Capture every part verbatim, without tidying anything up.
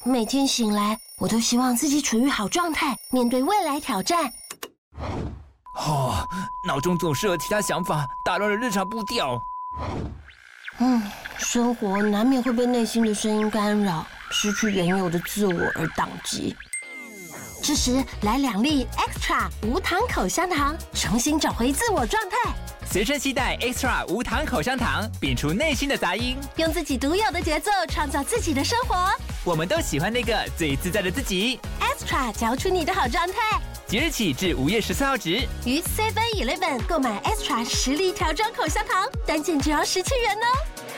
每天醒来，我都希望自己处于好状态，面对未来挑战。 哦，脑中总是有其他想法，打乱了日常步调。 嗯，生活难免会被内心的声音干扰，失去原有的自我而宕机。这时来两粒 Extra 无糖口香糖，重新找回自我状态。 随身携带 Extra 无糖口香糖，摒除内心的杂音， 用自己独有的节奏创造自己的生活。 我们都喜欢那个最自在的自己。 Extra 嚼出你的好状态。 即日起至五月十四号止， 于 Seven Eleven 购买 Extra 实力调装口香糖，单件只要十七元哦。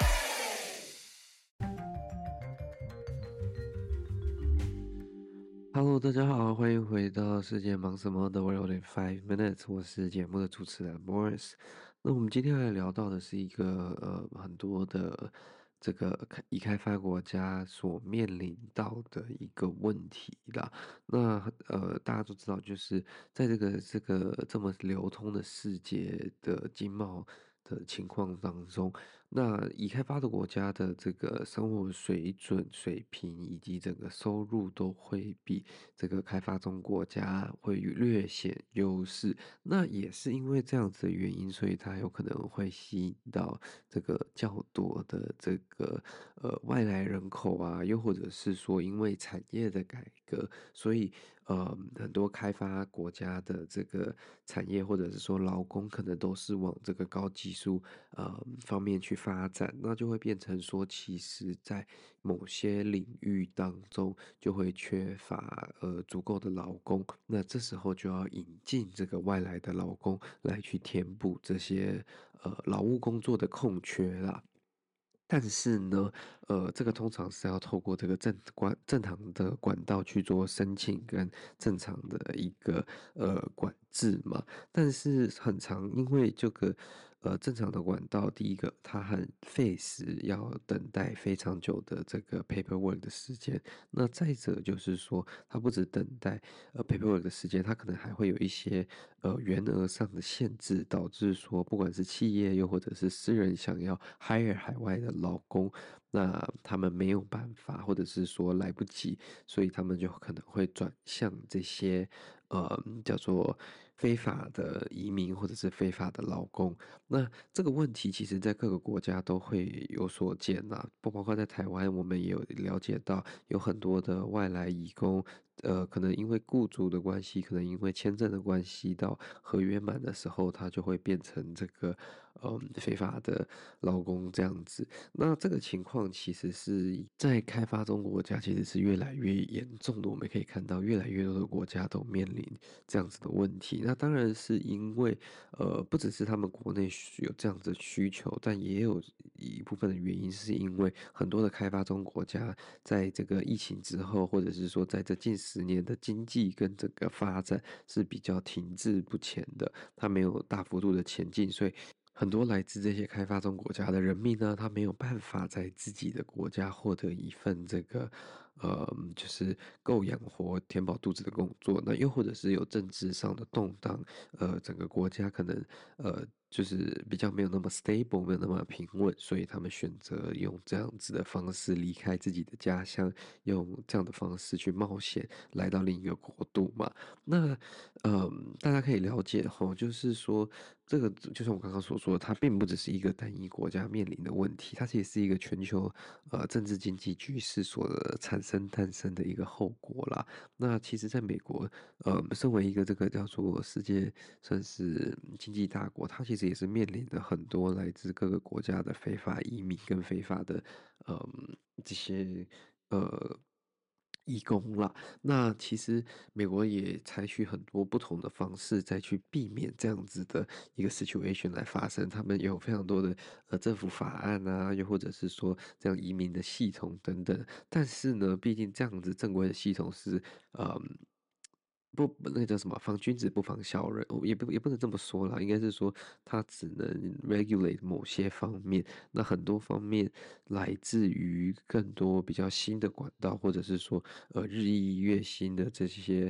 Hello， 大家好，欢迎回到世界忙什么的 World in Five Minutes， 我是节目的主持人 Morris。那我们今天来聊到的是一个呃很多的这个已开发国家所面临到的一个问题啦。那呃大家都知道，就是在这个这个这么流通的世界的经贸的情况当中，那已开发的国家的这个生活水准、水平以及整个收入都会比这个开发中国家会略显优势。那也是因为这样子的原因，所以它有可能会吸引到这个较多的这个呃外来人口啊，又或者是说因为产业的改革，所以呃很多开发国家的这个产业或者是说劳工可能都是往这个高技术呃方面去发展，那就会变成说，其实在某些领域当中就会缺乏呃足够的劳工，那这时候就要引进这个外来的劳工来去填补这些呃劳务工作的空缺啦。但是呢，呃，这个通常是要透过这个正管正常的管道去做申请跟正常的一个呃管制嘛。但是很常因为这个呃正常的管道，第一个它很费时，要等待非常久的这个 paperwork 的时间。那再者就是说，它不止等待呃 paperwork 的时间，它可能还会有一些呃员额上的限制，导致说不管是企业又或者是私人想要 hire 海外的劳工，那他们没有办法，或者是说来不及，所以他们就可能会转向这些呃叫做非法的移民或者是非法的劳工。那这个问题其实在各个国家都会有所见呐，不包括在台湾，我们也有了解到有很多的外来移工。呃，可能因为雇主的关系，可能因为签证的关系，到合约满的时候，他就会变成这个嗯非法的劳工这样子。那这个情况其实是在开发中国家其实是越来越严重的，我们可以看到越来越多的国家都面临这样子的问题。那当然是因为呃不只是他们国内有这样子的需求，但也有一部分的原因是因为很多的开发中国家在这个疫情之后，或者是说在这近十年的经济跟整个发展是比较停滞不前的，它没有大幅度的前进，所以很多来自这些开发中国家的人民呢，他没有办法在自己的国家获得一份这个呃，就是够养活、填饱肚子的工作。那又或者是有政治上的动荡，呃，整个国家可能呃就是比较没有那么 stable，没有那么平稳，所以他们选择用这样子的方式离开自己的家乡，用这样的方式去冒险来到另一个国度嘛。那嗯，大家可以了解吼，就是说这个就像我刚刚所说的，它并不只是一个单一国家面临的问题，它其实是一个全球呃政治经济局势所产生诞生的一个后果啦。那其实在美国，呃，身为一个这个叫做世界算是经济大国，它其实也是面临着很多来自各个国家的非法移民跟非法的嗯这些呃。义工啦，那其实美国也采取很多不同的方式，再去避免这样子的一个 situation 来发生。他们有非常多的呃政府法案啊，又或者是说这样移民的系统等等。但是呢，毕竟这样子正规的系统是呃不，那个叫什么？防君子不防小人，哦也不也不能这么说啦，应该是说它只能 regulate 某些方面，那很多方面来自于更多比较新的管道，或者是说呃日益越新的这些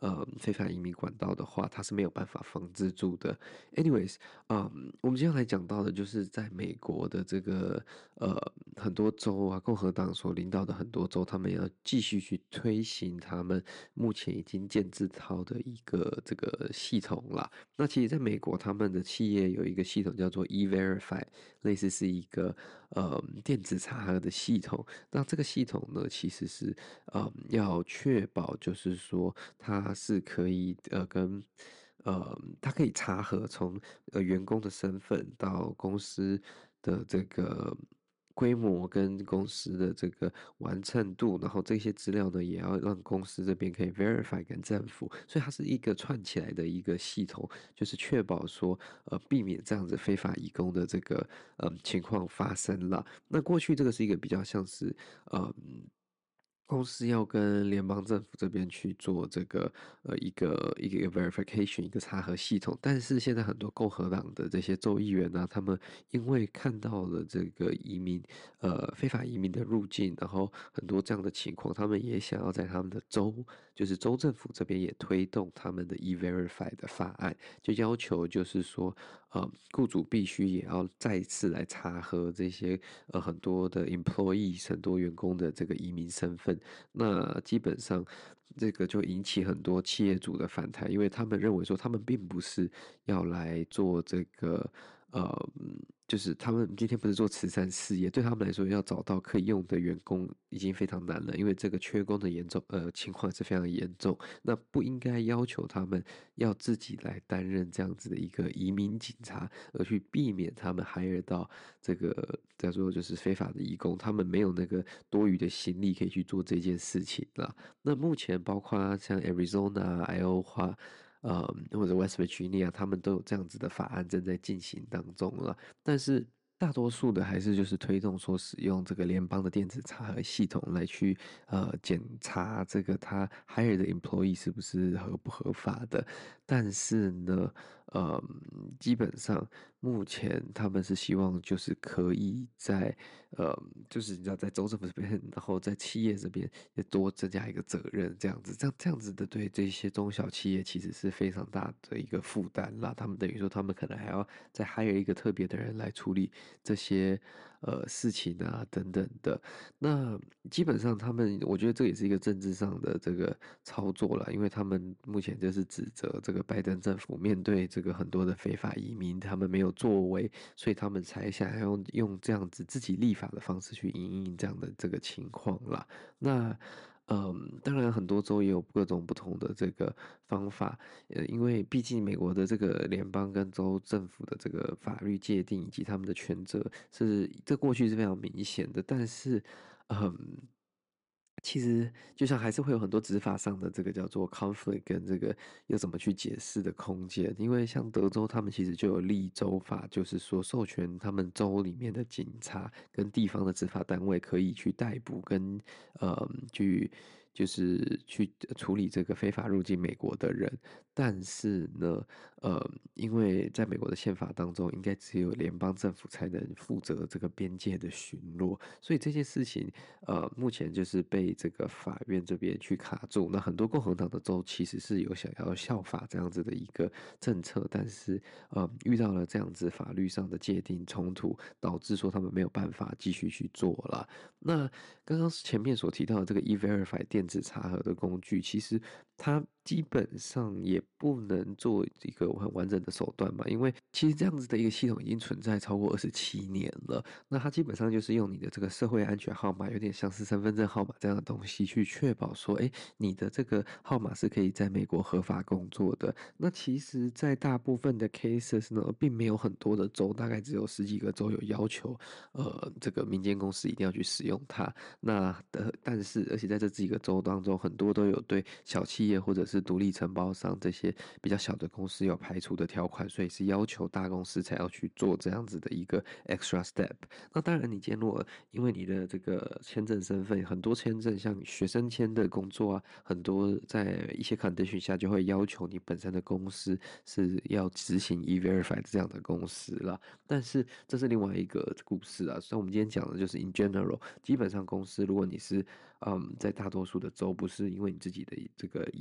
呃非法移民管道的话，它是没有办法防治住的。Anyways，嗯，我们今天来讲到的就是在美国的这个呃很多州啊，共和党所领导的很多州，他们要继续去推行他们目前已经建制好的一个这个系统啦。那其实在美国，他们的企业有一个系统叫做 E-Verify，类似是一个呃电子查核的系统。那这个系统呢，其实是呃要确保，就是说它是可以呃跟呃，它可以查核从呃员工的身份到公司的这个规模跟公司的这个完成度，然后这些资料呢，也要让公司这边可以 verify 跟政府，所以它是一个串起来的一个系统，就是确保说呃避免这样子非法移工的这个呃情况发生了。那过去这个是一个比较像是呃。公司要跟联邦政府这边去做这个呃一个一个 verification 一个查核系统，但是现在很多共和党的这些州议员呢、他们因为看到了这个移民呃非法移民的入境，然后很多这样的情况，他们也想要在他们的州，就是州政府这边也推动他们的 e-verify 的法案，就要求就是说，呃，雇主必须也要再次来查核这些呃很多的 employees 很多员工的这个移民身份。那基本上这个就引起很多企业主的反弹，因为他们认为说他们并不是要来做这个。呃，嗯就是他们今天不是做慈善事业，对他们来说要找到可以用的员工已经非常难了，因为这个缺工的严重呃情况是非常严重。那不应该要求他们要自己来担任这样子的一个移民警察，而去避免他们 hire 到这个叫做就是非法的移工，他们没有那个多余的心力可以去做这件事情啦。那目前包括像 Arizona、Iowa。呃，或者 West Virginia，他们都有这样子的法案正在进行当中了。但是大多数的还是就是推动说使用这个联邦的电子查核系统来去呃检查这个他 hire 的 employee 是不是合不合法的。但是呢，呃，基本上目前他们是希望就是可以在呃，就是你知道在州政府这边，然后在企业这边也多增加一个责任，这样子，这样这样子的对这些中小企业其实是非常大的一个负担啦。他们等于说他们可能还要再 hire 一个特别的人来处理这些呃事情啊等等的。那基本上他们，我觉得这也是一个政治上的这个操作了，因为他们目前就是指责这个拜登政府面对这个很多的非法移民，他们没有作为，所以他们才想要用用这样子自己立法的方式去因应这样的这个情况啦。那嗯，当然很多州也有各种不同的这个方法，呃，因为毕竟美国的这个联邦跟州政府的这个法律界定以及他们的权责是这过去是非常明显的，但是，嗯。其实就像还是会有很多执法上的这个叫做 conflict 跟这个要怎么去解释的空间，因为像德州他们其实就有立州法，就是说授权他们州里面的警察跟地方的执法单位可以去逮捕跟呃去就是去处理这个非法入境美国的人，但是呢，呃，因为在美国的宪法当中，应该只有联邦政府才能负责这个边界的巡逻，所以这件事情，呃，目前就是被这个法院这边去卡住。那很多共和党的州其实是有想要效法这样子的一个政策，但是呃，遇到了这样子法律上的界定冲突，导致说他们没有办法继续去做了。那刚刚前面所提到的这个 E-Verify 电子查核的工具，其实它基本上也不能做一个很完整的手段嘛，因为其实这样子的一个系统已经存在超过二十七年了。那它基本上就是用你的这个社会安全号码，有点像是身份证号码这样的东西，去确保说，哎，你的这个号码是可以在美国合法工作的。那其实，在大部分的 cases 呢，并没有很多的州，大概只有十几个州有要求，呃，这个民间公司一定要去使用它。那的，但是而且在这几个州当中，很多都有对小企业或者是独立承包商这些比较小的公司有排除的条款，所以是要求大公司才要去做这样子的一个 extra step。那当然，你今天如果因为你的这个签证身份，很多签证像学生签的工作啊，很多在一些 condition 下就会要求你本身的公司是要执行 e-verify 这样的公司啦。但是这是另外一个故事啊，所以我们今天讲的就是 in general，基本上公司如果你是嗯在大多数的州不是因为你自己的这个移民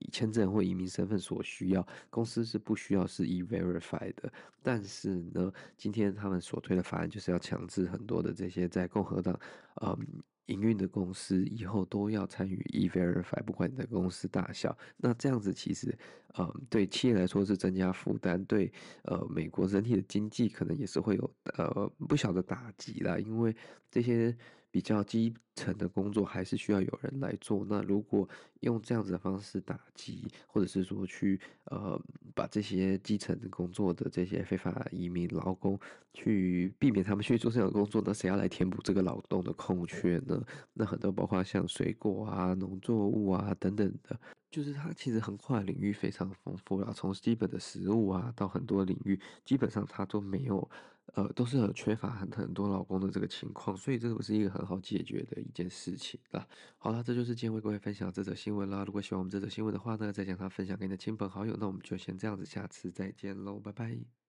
签证或移民身份所需要，公司是不需要是 E-Verify 的。但是呢，今天他们所推的法案就是要强制很多的这些在共和党，嗯。营运的公司以后都要参与 E-Verify， 不管你的公司大小。那这样子其实，呃，对企业来说是增加负担，对呃美国整体的经济可能也是会有呃不小的打击啦。因为这些比较基层的工作还是需要有人来做。那如果用这样子的方式打击，或者是说去呃把这些基层的工作的这些非法移民劳工去避免他们去做这样的工作，那谁要来填补这个劳动的空缺呢？那很多包括像水果啊、农作物啊等等的，就是它其实横跨领域非常丰富啦，从基本的食物啊到很多领域，基本上它都没有，呃，都是有缺乏很很多劳工的这个情况，所以这个是一个很好解决的一件事情啦。好啦，这就是今天为各位分享这则新闻啦。如果喜欢我们这则新闻的话呢，再将它分享给你的亲朋好友。那我们就先这样子，下次再见喽，拜拜。